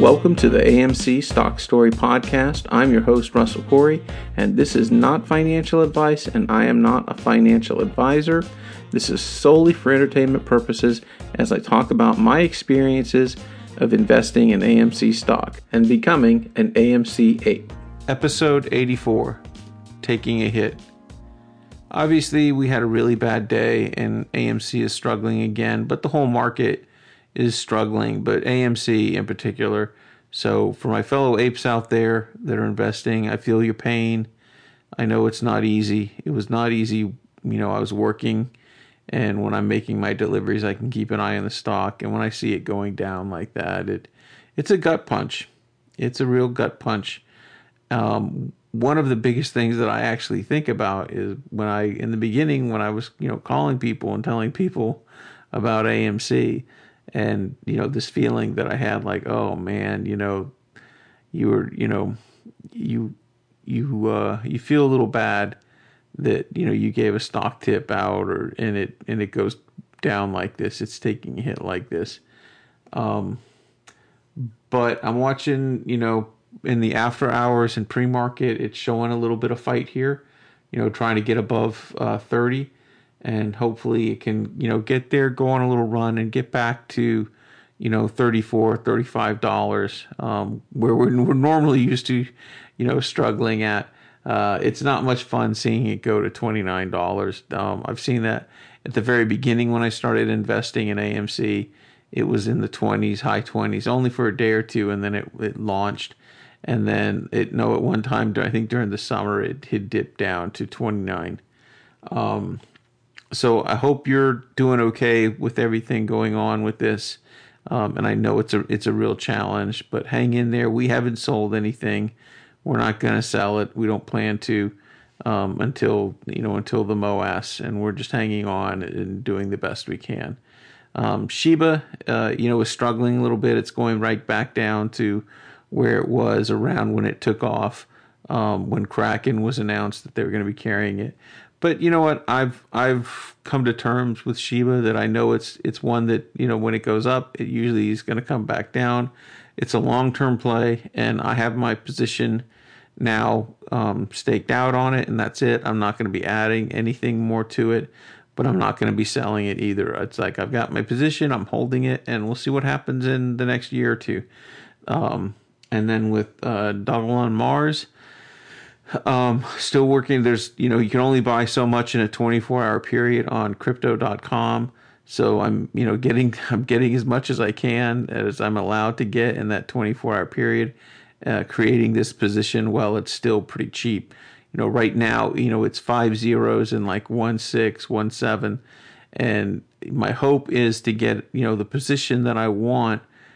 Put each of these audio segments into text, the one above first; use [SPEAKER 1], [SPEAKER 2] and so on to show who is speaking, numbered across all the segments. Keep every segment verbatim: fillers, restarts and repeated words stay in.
[SPEAKER 1] Welcome to the A M C Stock Story Podcast. I'm your host, Russell Corey, and this is not financial advice, and I am not a financial advisor. This is solely for entertainment purposes as I talk about my experiences of investing in A M C stock and becoming an A M C ape.
[SPEAKER 2] Episode eighty-four, Taking a Hit. Obviously, we had a really bad day, and A M C is struggling again, but the whole market is struggling, but A M C in particular. So for my fellow apes out there that are investing, I feel your pain. I know it's not easy. It was not easy. You know, I was working, and when I'm making my deliveries, I can keep an eye on the stock. And when I see it going down like that, it it's a gut punch. It's a real gut punch. Um, one of the biggest things that I actually think about is when I, in the beginning, when I was, you know, calling people and telling people about A M C, and, you know, this feeling that I had like, oh man, you know, you were, you know, you, you, uh, you feel a little bad that, you know, you gave a stock tip out or, and it, and it goes down like this. It's taking a hit like this. Um, but I'm watching, you know, in the after hours and pre-market, it's showing a little bit of fight here, you know, trying to get above, uh, thirty. And hopefully it can, you know, get there, go on a little run and get back to, you know, thirty-four dollars, thirty-five dollars, um, where we're, we're normally used to, you know, struggling at. Uh, it's not much fun seeing it go to twenty-nine dollars. Um, I've seen that at the very beginning when I started investing in A M C. It was in the twenties, high twenties, only for a day or two, and then it, it launched. And then it, no, at one time, I think during the summer, it had dipped down to twenty-nine. Um, So I hope you're doing okay with everything going on with this. Um, and I know it's a it's a real challenge, but hang in there. We haven't sold anything. We're not going to sell it. We don't plan to um, until you know until the M O A S, and we're just hanging on and doing the best we can. Um, Shiba, uh, you know, is struggling a little bit. It's going right back down to where it was around when it took off, um, when Kraken was announced that they were going to be carrying it. But you know what? I've I've come to terms with Shiba that I know it's it's one that, you know, when it goes up, it usually is going to come back down. It's a long-term play, and I have my position now um, staked out on it, and that's it. I'm not going to be adding anything more to it, but I'm not going to be selling it either. It's like I've got my position, I'm holding it, and we'll see what happens in the next year or two. Um, and then with uh, Doggle on Mars, Um, still working. There's, you know, you can only buy so much in a twenty-four hour period on crypto dot com. So I'm, you know, getting, I'm getting as much as I can as I'm allowed to get in that twenty-four hour period, uh, creating this position while it's still pretty cheap. You know, right now, you know, it's five zeros and like one, six, one, seven. And my hope is to get, you know, the position that I want,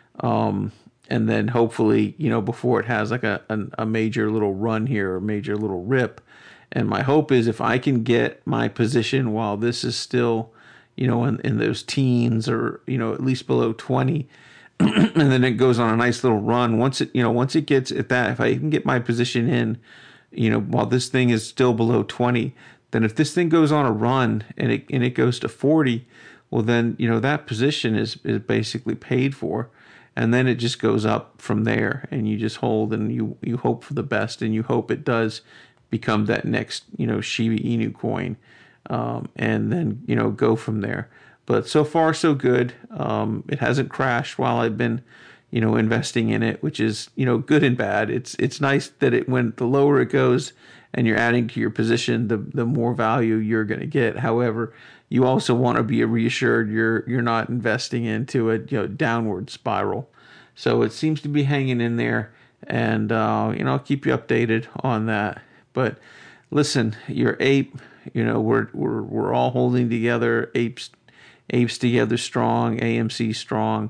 [SPEAKER 2] um, and then hopefully, you know, before it has like a, a, a major little run here or major little rip. And my hope is if I can get my position while this is still, you know, in, in those teens or, you know, at least below twenty, and then it goes on a nice little run. Once it, you know, once it gets at that, if I can get my position in, you know, while this thing is still below twenty, then if this thing goes on a run and it, and it goes to forty, well then, you know, that position is, is basically paid for. And then it just goes up from there, and you just hold and you, you hope for the best, and you hope it does become that next, you know, Shiba Inu coin, um, and then, you know, go from there. But so far, so good. Um, it hasn't crashed while I've been, you know, investing in it, which is, you know, good and bad. It's it's nice that it when the lower it goes and you're adding to your position, the the more value you're going to get. However, you also want to be reassured you're you're not investing into a, you know, downward spiral. So it seems to be hanging in there, and uh, you know, I'll keep you updated on that. But listen, you're ape. You know, we're we're we're all holding together. Apes, apes together strong. A M C strong,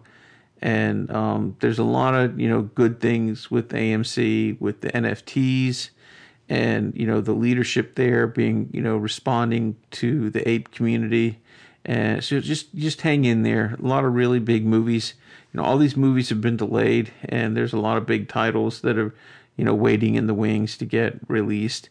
[SPEAKER 2] and um, there's a lot of, you know, good things with A M C, with the N F Ts. And, you know, the leadership there being, you know, responding to the ape community. And so just, just hang in there. A lot of really big movies. You know, all these movies have been delayed, and there's a lot of big titles that are, you know, waiting in the wings to get released.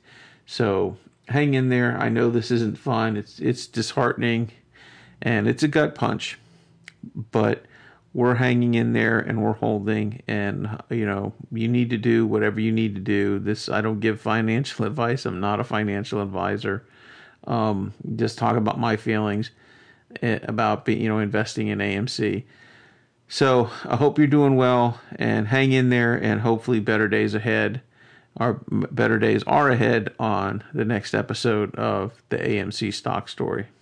[SPEAKER 2] So hang in there. I know this isn't fun. It's, it's disheartening, and it's a gut punch. But we're hanging in there and we're holding, and you know, you need to do whatever you need to do. This, I don't give financial advice. I'm not a financial advisor. Um, just talk about my feelings about, you know, investing in A M C. So I hope you're doing well, and hang in there, and hopefully better days ahead. Our better days are ahead on the next episode of the A M C Stock Story.